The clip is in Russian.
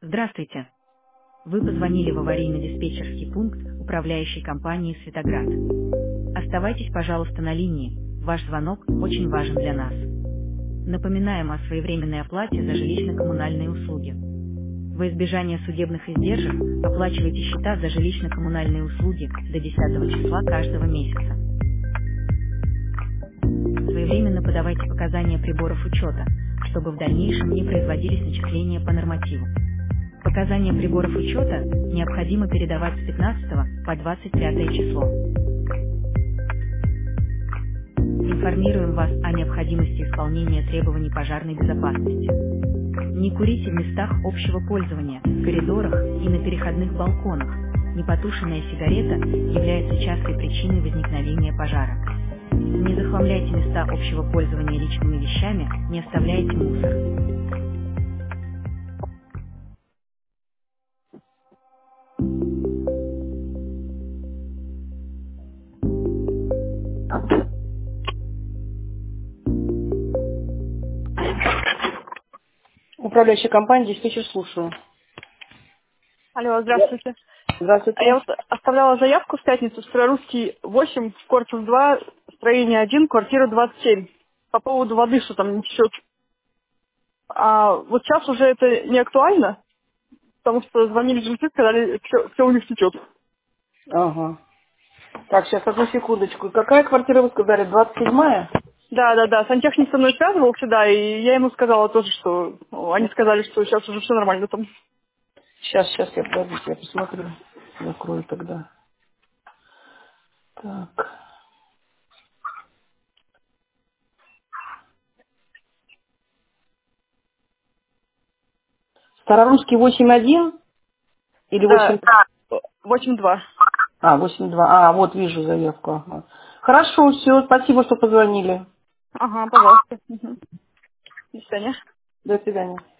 Здравствуйте. Вы позвонили в аварийно-диспетчерский пункт управляющей компании «Светоград». Оставайтесь, пожалуйста, на линии. Ваш звонок очень важен для нас. Напоминаем о своевременной оплате за жилищно-коммунальные услуги. Во избежание судебных издержек оплачивайте счета за жилищно-коммунальные услуги до 10 числа каждого месяца. Своевременно подавайте показания приборов учета, чтобы в дальнейшем не производились начисления по нормативу. Показания приборов учета необходимо передавать с 15 по 25 число. Информируем вас о необходимости исполнения требований пожарной безопасности. Не курите в местах общего пользования, в коридорах и на переходных балконах. Непотушенная сигарета является частой причиной возникновения пожара. Не захламляйте места общего пользования личными вещами, не оставляйте мусор. Управляющая компания «Диспетчер», слушаю. Алло, здравствуйте. А Здравствуйте. я вот оставляла заявку в пятницу в Строрусский 8, корпус 2, строение 1, квартира 27. По поводу воды, что там не течет. А вот сейчас уже это не актуально, потому что звонили жильцы, сказали, все у них течет. Ага. Так, сейчас одну секундочку. Какая квартира, вы сказали, 27-я? Да. Сантехник со мной связывался, да, и я ему сказала тоже, что они сказали, что сейчас уже все нормально там. Сейчас, я подождите, я посмотрю. Закрою тогда. Так. Старорусский 8.1 или Да, 8... 8-2. 8.2. Вот вижу заявку. Ага. Хорошо, все, спасибо, что позвонили. Ага, пожалуйста. Мгм. До свидания. До свидания.